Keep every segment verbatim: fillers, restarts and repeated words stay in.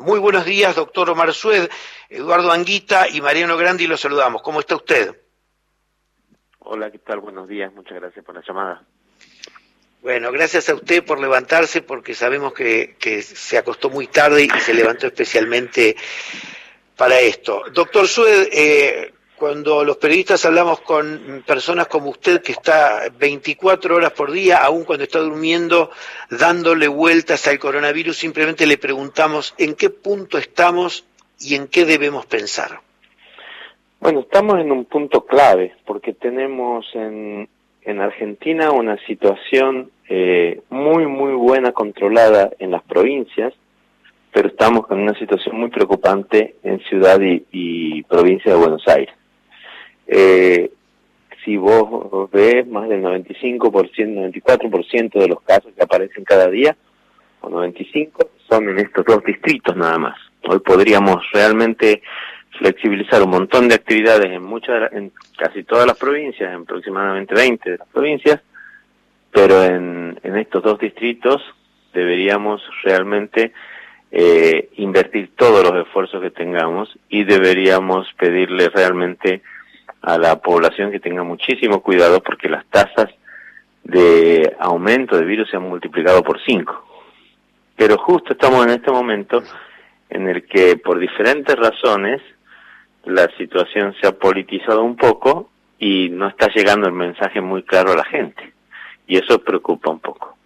Muy buenos días, doctor Omar Sued, Eduardo Anguita y Mariano Grandi, los saludamos. ¿Cómo está usted? Hola, ¿qué tal? Buenos días, muchas gracias por la llamada. Bueno, gracias a usted por levantarse, porque sabemos que, que se acostó muy tarde y se levantó especialmente para esto. Doctor Sued, eh, cuando los periodistas hablamos con personas como usted, que está veinticuatro horas por día, aun cuando está durmiendo, dándole vueltas al coronavirus, simplemente le preguntamos en qué punto estamos y en qué debemos pensar. Bueno, estamos en un punto clave, porque tenemos en, en Argentina una situación eh, muy, muy buena controlada en las provincias, pero estamos con una situación muy preocupante en ciudad y, y provincia de Buenos Aires. Eh, si vos ves, más del noventa y cinco por ciento, noventa y cuatro por ciento de los casos que aparecen cada día, o noventa y cinco por ciento, son en estos dos distritos nada más. Hoy podríamos realmente flexibilizar un montón de actividades en muchas, en casi todas las provincias, en aproximadamente veinte de las provincias, pero en, en estos dos distritos deberíamos realmente eh, invertir todos los esfuerzos que tengamos y deberíamos pedirle realmente a la población que tenga muchísimo cuidado, porque las tasas de aumento de virus se han multiplicado por cinco. Pero justo estamos en este momento en el que por diferentes razones la situación se ha politizado un poco y no está llegando el mensaje muy claro a la gente. Y eso preocupa un poco.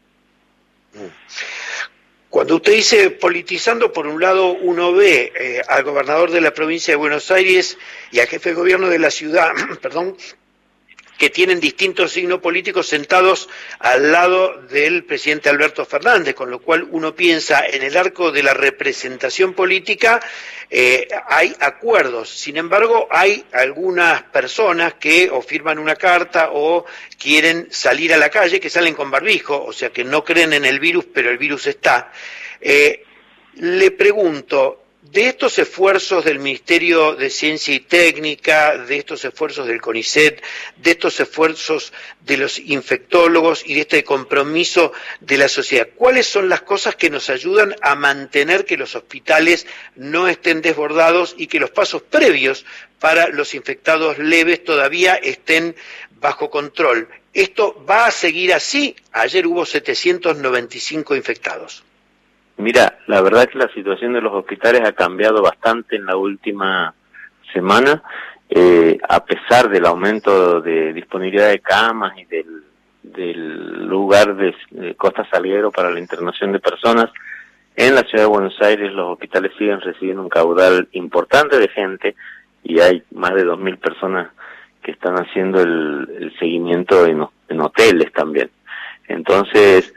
Cuando usted dice politizando, por un lado uno ve eh, al gobernador de la provincia de Buenos Aires y al jefe de gobierno de la ciudad, perdón, que tienen distintos signos políticos sentados al lado del presidente Alberto Fernández, con lo cual uno piensa en el arco de la representación política, eh, hay acuerdos. Sin embargo, hay algunas personas que o firman una carta o quieren salir a la calle, que salen con barbijo, o sea que no creen en el virus, pero el virus está. Eh, le pregunto, de estos esfuerzos del Ministerio de Ciencia y Técnica, de estos esfuerzos del CONICET, de estos esfuerzos de los infectólogos y de este compromiso de la sociedad, ¿cuáles son las cosas que nos ayudan a mantener que los hospitales no estén desbordados y que los pasos previos para los infectados leves todavía estén bajo control? ¿Esto va a seguir así? Ayer hubo setecientos noventa y cinco infectados. Mira, la verdad es que la situación de los hospitales ha cambiado bastante en la última semana, eh, a pesar del aumento de disponibilidad de camas y del, del lugar de, de Costa Salguero para la internación de personas. En la ciudad de Buenos Aires los hospitales siguen recibiendo un caudal importante de gente y hay más de dos mil personas que están haciendo el, el seguimiento en, en hoteles también. Entonces,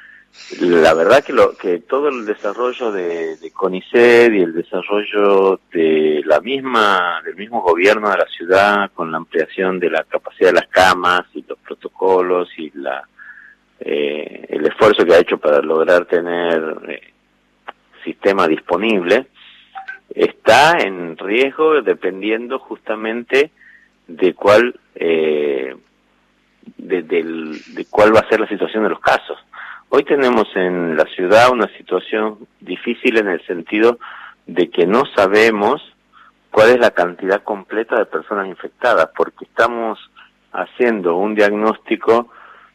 la verdad que lo que todo el desarrollo de, de CONICET y el desarrollo de la misma del mismo gobierno de la ciudad, con la ampliación de la capacidad de las camas y los protocolos y la eh, el esfuerzo que ha hecho para lograr tener eh, sistema disponible, está en riesgo dependiendo justamente de cuál eh, de, del, de cuál va a ser la situación de los casos. Hoy tenemos en la ciudad una situación difícil en el sentido de que no sabemos cuál es la cantidad completa de personas infectadas, porque estamos haciendo un diagnóstico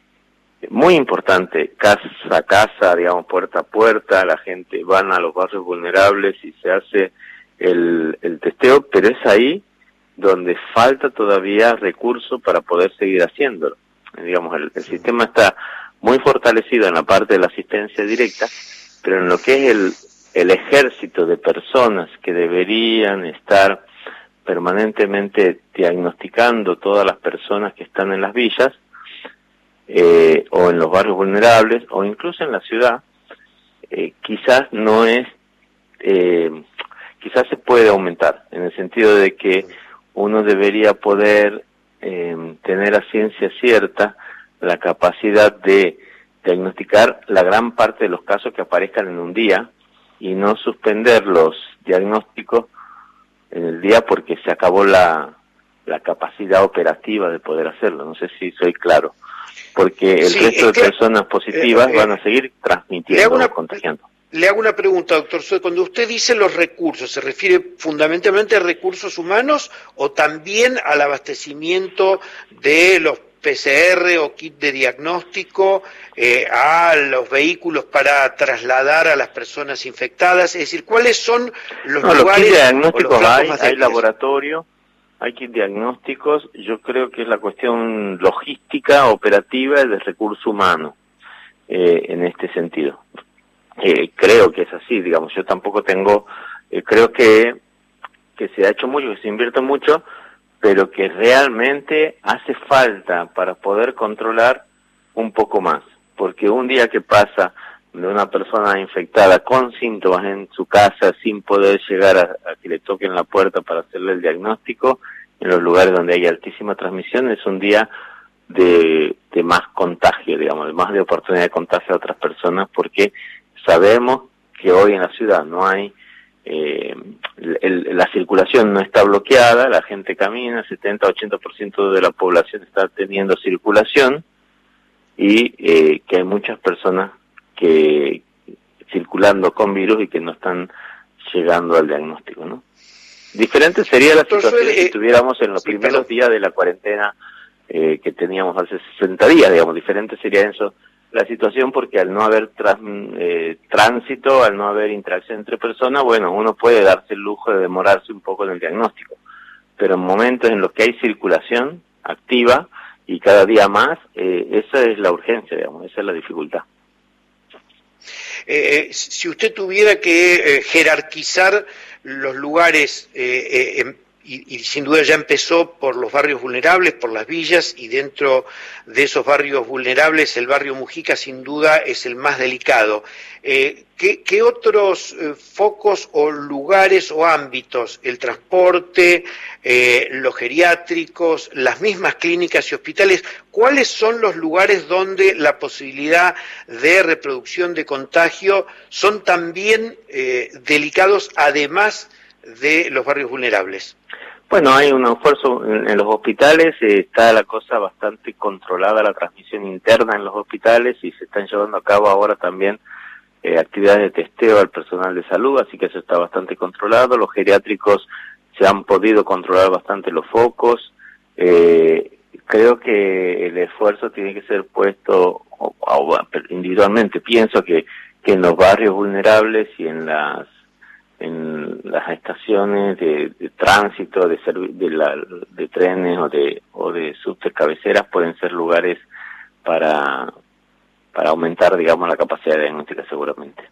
muy importante, casa a casa, digamos, puerta a puerta, la gente van a los barrios vulnerables y se hace el, el testeo, pero es ahí donde falta todavía recurso para poder seguir haciéndolo. Digamos, el, el sistema está muy fortalecido en la parte de la asistencia directa, pero en lo que es el, el ejército de personas que deberían estar permanentemente diagnosticando todas las personas que están en las villas, eh, o en los barrios vulnerables, o incluso en la ciudad, eh, quizás no es, eh, quizás se puede aumentar, en el sentido de que uno debería poder eh, tener a ciencia cierta la capacidad de diagnosticar la gran parte de los casos que aparezcan en un día y no suspender los diagnósticos en el día porque se acabó la, la capacidad operativa de poder hacerlo. No sé si soy claro. Porque el Sí, resto de que, personas positivas eh, eh, van a seguir transmitiendo una, o contagiando. Le hago una pregunta, doctor Zoe. Cuando usted dice los recursos, ¿se refiere fundamentalmente a recursos humanos o también al abastecimiento de los P C R o kit de diagnóstico, eh, a los vehículos para trasladar a las personas infectadas? Es decir, ¿cuáles son los no, lugares? Los kits diagnósticos o los hay, más hay laboratorio, hay kit diagnósticos. Yo creo que es la cuestión logística, operativa y de recurso humano eh, en este sentido. Eh, creo que es así, digamos, yo tampoco tengo, eh, creo que, que se ha hecho mucho, que se invierte mucho, pero que realmente hace falta para poder controlar un poco más, porque un día que pasa de una persona infectada con síntomas en su casa sin poder llegar a, a que le toquen la puerta para hacerle el diagnóstico, en los lugares donde hay altísima transmisión, es un día de, de más contagio, digamos, de más de oportunidad de contagio a otras personas, porque sabemos que hoy en la ciudad no hay, eh, el, la circulación no está bloqueada, la gente camina, setenta a ochenta por ciento de la población está teniendo circulación y eh, que hay muchas personas que circulando con virus y que no están llegando al diagnóstico, ¿no? Diferente sería la situación si estuviéramos en los primeros días de la cuarentena eh, que teníamos hace sesenta días, digamos, diferente sería eso la situación, porque al no haber trans, eh, tránsito, al no haber interacción entre personas, bueno, uno puede darse el lujo de demorarse un poco en el diagnóstico, pero en momentos en los que hay circulación activa y cada día más, eh, esa es la urgencia, digamos, esa es la dificultad. Eh, si usted tuviera que eh, jerarquizar los lugares, eh, eh, y, y sin duda ya empezó por los barrios vulnerables, por las villas, y dentro de esos barrios vulnerables el barrio Mujica sin duda es el más delicado. Eh, ¿qué, ¿Qué otros eh, focos o lugares o ámbitos, el transporte, eh, los geriátricos, las mismas clínicas y hospitales, cuáles son los lugares donde la posibilidad de reproducción de contagio son también eh, delicados, además de los barrios vulnerables? Bueno, hay un esfuerzo en, en los hospitales, eh, está la cosa bastante controlada, la transmisión interna en los hospitales, y se están llevando a cabo ahora también eh, actividades de testeo al personal de salud, así que eso está bastante controlado. Los geriátricos se han podido controlar bastante los focos. Eh, creo que el esfuerzo tiene que ser puesto o, o, individualmente. Pienso que, que en los barrios vulnerables y en las en las estaciones de, de tránsito, de, de, la, de trenes o de, o de subtes cabeceras pueden ser lugares para, para aumentar, digamos, la capacidad diagnóstica seguramente.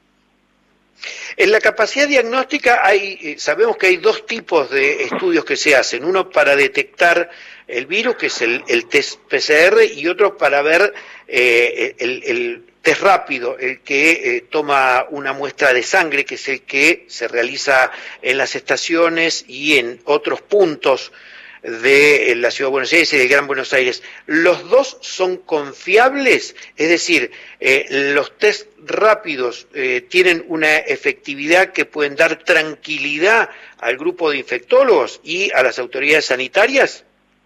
En la capacidad diagnóstica hay, sabemos que hay dos tipos de estudios que se hacen, uno para detectar el virus, que es el, el test P C R, y otro para ver eh, el, el test rápido, el que eh, toma una muestra de sangre, que es el que se realiza en las estaciones y en otros puntos de la Ciudad de Buenos Aires y de Gran Buenos Aires. ¿Los dos son confiables? Es decir, eh, los test rápidos eh, tienen una efectividad que pueden dar tranquilidad al grupo de infectólogos y a las autoridades sanitarias.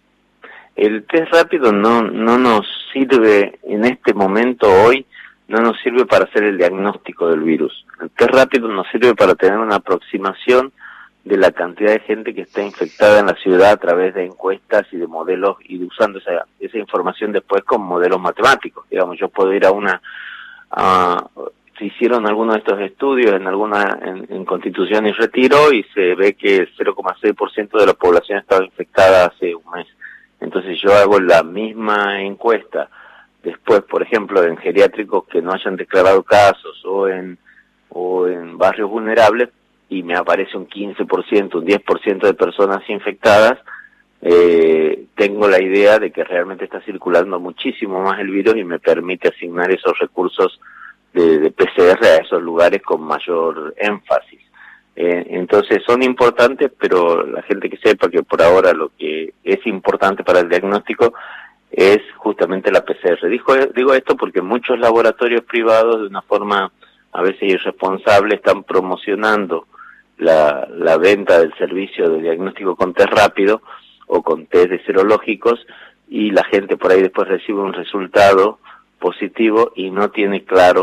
El test rápido no, no nos sirve en este momento hoy, no nos sirve para hacer el diagnóstico del virus. El test rápido nos sirve para tener una aproximación de la cantidad de gente que está infectada en la ciudad a través de encuestas y de modelos, y de usando esa, esa información después con modelos matemáticos. Digamos, yo puedo ir a una... A, se hicieron algunos de estos estudios en alguna en, en Constitución y Retiro, y se ve que el cero coma seis por ciento de la población estaba infectada hace un mes. Entonces yo hago la misma encuesta después, por ejemplo, en geriátricos que no hayan declarado casos o en o en barrios vulnerables, y me aparece un quince por ciento, un diez por ciento de personas infectadas, eh, tengo la idea de que realmente está circulando muchísimo más el virus y me permite asignar esos recursos de, de P C R a esos lugares con mayor énfasis. Eh, entonces son importantes, pero la gente que sepa que por ahora lo que es importante para el diagnóstico es justamente la P C R. Digo, digo esto porque muchos laboratorios privados, de una forma a veces irresponsable, están promocionando la, la venta del servicio de diagnóstico con test rápido o con test de serológicos, y la gente por ahí después recibe un resultado positivo y no tiene claro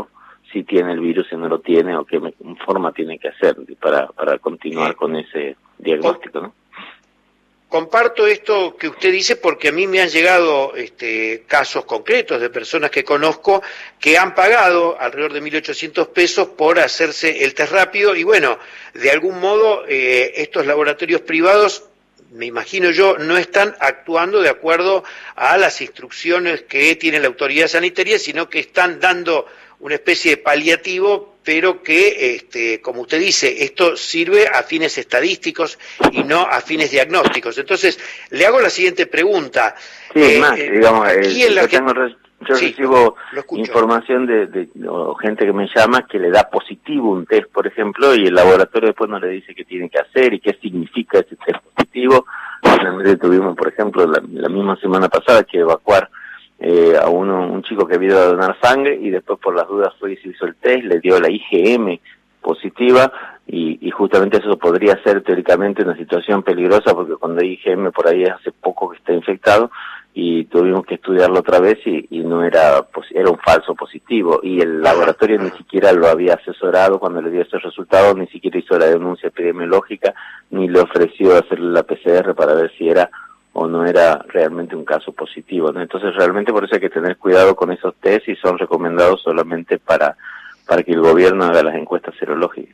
si tiene el virus, si no lo tiene, o qué forma tiene que hacer para, para continuar con ese diagnóstico, ¿no? Comparto esto que usted dice porque a mí me han llegado este, casos concretos de personas que conozco que han pagado alrededor de mil ochocientos pesos por hacerse el test rápido y bueno, de algún modo eh, estos laboratorios privados, me imagino yo, no están actuando de acuerdo a las instrucciones que tiene la autoridad sanitaria, sino que están dando una especie de paliativo, pero que, este, como usted dice, esto sirve a fines estadísticos y no a fines diagnósticos. Entonces, le hago la siguiente pregunta. Sí, eh, más, eh, digamos, aquí en la yo, tengo, yo sí, recibo lo, lo información de, de, de o gente que me llama que le da positivo un test, por ejemplo, y el laboratorio después no le dice qué tiene que hacer y qué significa ese test positivo. Finalmente tuvimos, por ejemplo, la, la misma semana pasada que evacuar Eh, a uno, un chico que había ido a donar sangre y después por las dudas fue y se hizo el test, le dio la I G M positiva y, y justamente eso podría ser teóricamente una situación peligrosa porque cuando hay I G M por ahí hace poco que está infectado y tuvimos que estudiarlo otra vez y, y no era, pues, era un falso positivo y el laboratorio ni siquiera lo había asesorado cuando le dio ese resultado, ni siquiera hizo la denuncia epidemiológica ni le ofreció hacerle la P C R para ver si era o no era realmente un caso positivo, ¿no? Entonces realmente por eso hay que tener cuidado con esos test y son recomendados solamente para, para que el gobierno haga las encuestas serológicas.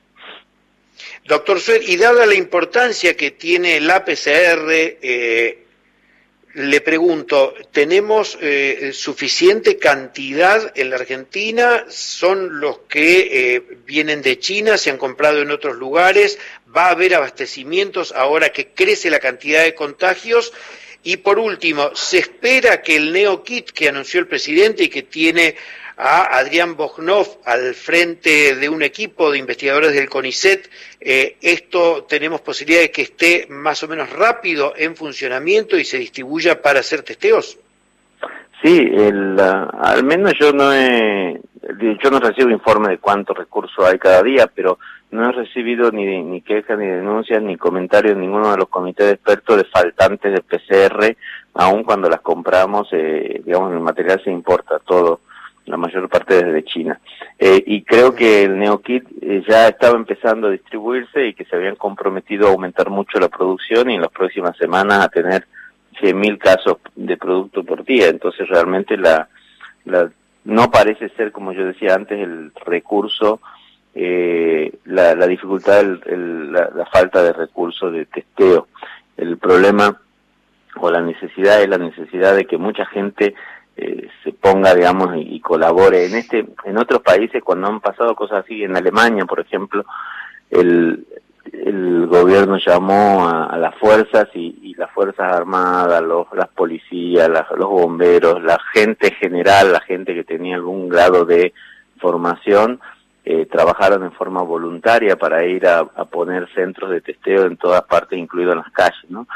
Doctor Sued, y dada la importancia que tiene la P C R, eh, le pregunto, ¿tenemos eh, suficiente cantidad en la Argentina? ¿Son los que eh, vienen de China, se han comprado en otros lugares? ¿Va a haber abastecimientos ahora que crece la cantidad de contagios? Y por último, ¿se espera que el NeoKit que anunció el presidente y que tiene a Adrián Bojnov al frente de un equipo de investigadores del CONICET, eh, esto tenemos posibilidad de que esté más o menos rápido en funcionamiento y se distribuya para hacer testeos? Sí, el, uh, al menos yo no he, yo no recibo informe de cuántos recursos hay cada día, pero no he recibido ni, ni quejas, ni denuncias, ni comentarios de ninguno de los comités de expertos de faltantes de P C R, aun cuando las compramos, eh, digamos, el material se importa todo, la mayor parte desde China. Eh, y creo que el NeoKit eh, ya estaba empezando a distribuirse y que se habían comprometido a aumentar mucho la producción y en las próximas semanas a tener cien mil casos de producto por día. Entonces realmente la, la no parece ser, como yo decía antes, el recurso, eh, la, la dificultad, el, el, la, la falta de recursos de testeo. El problema o la necesidad es la necesidad de que mucha gente Eh, se ponga, digamos, y, y colabore. En este, en otros países, cuando han pasado cosas así, en Alemania, por ejemplo, el, el gobierno llamó a, a las fuerzas y, y las fuerzas armadas, los, las policías, las, los bomberos, la gente general, la gente que tenía algún grado de formación, eh, trabajaron en forma voluntaria para ir a, a poner centros de testeo en todas partes, incluido en las calles, ¿no?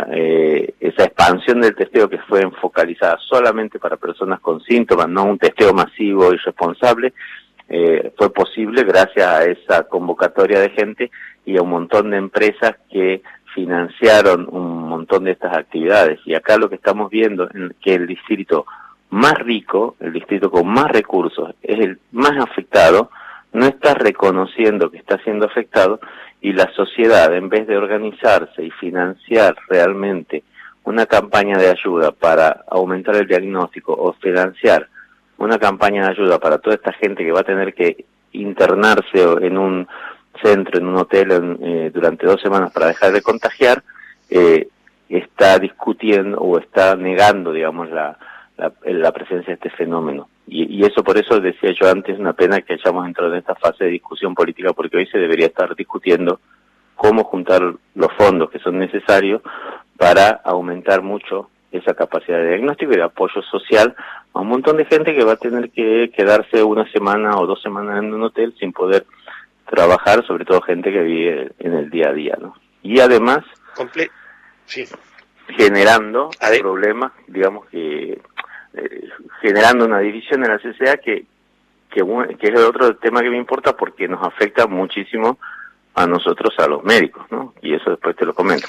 Eh, esa expansión del testeo que fue focalizada solamente para personas con síntomas, no un testeo masivo y responsable, eh, fue posible gracias a esa convocatoria de gente y a un montón de empresas que financiaron un montón de estas actividades. Y acá lo que estamos viendo es que el distrito más rico, el distrito con más recursos, es el más afectado, no está reconociendo que está siendo afectado y la sociedad, en vez de organizarse y financiar realmente una campaña de ayuda para aumentar el diagnóstico o financiar una campaña de ayuda para toda esta gente que va a tener que internarse en un centro, en un hotel en, eh, durante dos semanas para dejar de contagiar, eh, está discutiendo o está negando, digamos, la, la, la presencia de este fenómeno. Y, y eso, por eso decía yo antes, una pena que hayamos entrado en esta fase de discusión política, porque hoy se debería estar discutiendo cómo juntar los fondos que son necesarios para aumentar mucho esa capacidad de diagnóstico y de apoyo social a un montón de gente que va a tener que quedarse una semana o dos semanas en un hotel sin poder trabajar, sobre todo gente que vive en el día a día, ¿no? Y además, Comple sí. generando Ade problemas, digamos que Eh, generando una división en la C C A que, que, que es el otro tema que me importa porque nos afecta muchísimo a nosotros, a los médicos, ¿no? Y eso después te lo comento.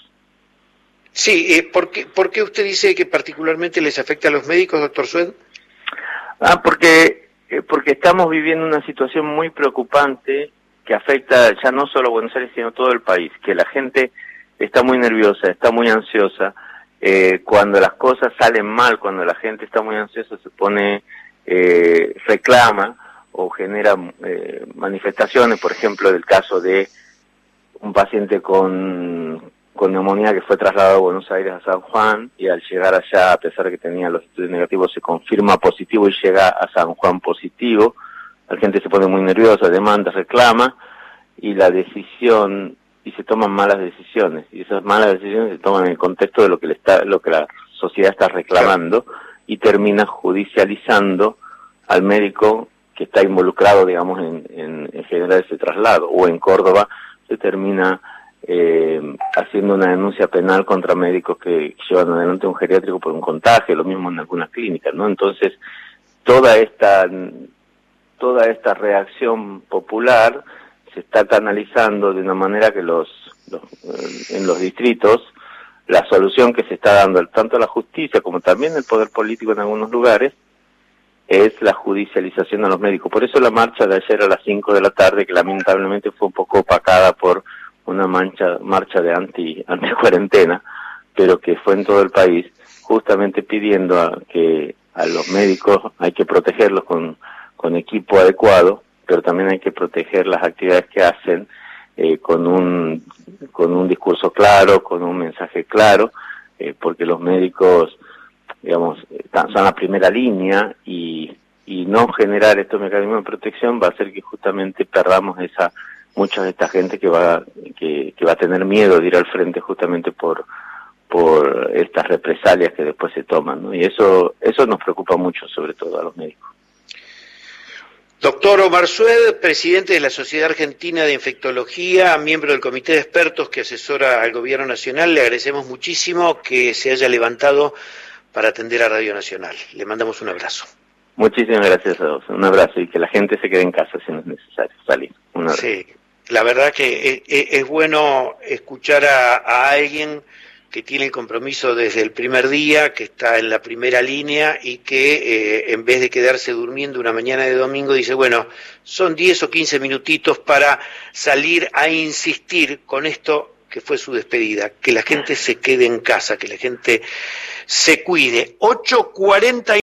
Sí, eh, ¿por qué, ¿por qué usted dice que particularmente les afecta a los médicos, doctor Sued? Ah, porque Eh, porque estamos viviendo una situación muy preocupante que afecta ya no solo a Buenos Aires, sino a todo el país, que la gente está muy nerviosa, está muy ansiosa, eh, cuando las cosas salen mal, cuando la gente está muy ansiosa, se pone, eh, reclama o genera eh, manifestaciones, por ejemplo, del caso de un paciente con, con neumonía que fue trasladado a Buenos Aires a San Juan, y al llegar allá, a pesar de que tenía los estudios negativos, se confirma positivo y llega a San Juan positivo. La gente se pone muy nerviosa, demanda, reclama, y la decisión, y se toman malas decisiones, y esas malas decisiones se toman en el contexto de lo que le está, lo que la sociedad está reclamando, y termina judicializando al médico que está involucrado, digamos, en, en, en generar ese traslado. O en Córdoba se termina eh, haciendo una denuncia penal contra médicos que llevan adelante un geriátrico por un contagio, lo mismo en algunas clínicas, ¿no? Entonces, toda esta toda esta reacción popular se está canalizando de una manera que los, los en los distritos, la solución que se está dando tanto a la justicia como también el poder político en algunos lugares es la judicialización a los médicos. Por eso la marcha de ayer a las cinco de la tarde, que lamentablemente fue un poco opacada por una mancha, marcha de anti, anti cuarentena, pero que fue en todo el país, justamente pidiendo a que a los médicos hay que protegerlos con, con equipo adecuado, pero también hay que proteger las actividades que hacen eh, con un con un discurso claro, con un mensaje claro, eh, porque los médicos, digamos, están, son la primera línea, y, y no generar estos mecanismos de protección va a hacer que justamente perdamos esa mucha de esta gente que va que, que va a tener miedo de ir al frente justamente por por estas represalias que después se toman, ¿no? Y eso eso nos preocupa mucho, sobre todo a los médicos. Doctor Omar Sued, presidente de la Sociedad Argentina de Infectología, miembro del comité de expertos que asesora al Gobierno Nacional, le agradecemos muchísimo que se haya levantado para atender a Radio Nacional. Le mandamos un abrazo. Muchísimas gracias a vos. Un abrazo, y que la gente se quede en casa si no es necesario salir. Un abrazo. Sí, la verdad que es, es bueno escuchar a, a alguien que tiene el compromiso desde el primer día, que está en la primera línea y que eh, en vez de quedarse durmiendo una mañana de domingo dice, bueno, son diez o quince minutitos para salir a insistir con esto que fue su despedida, que la gente se quede en casa, que la gente se cuide. ocho cuarenta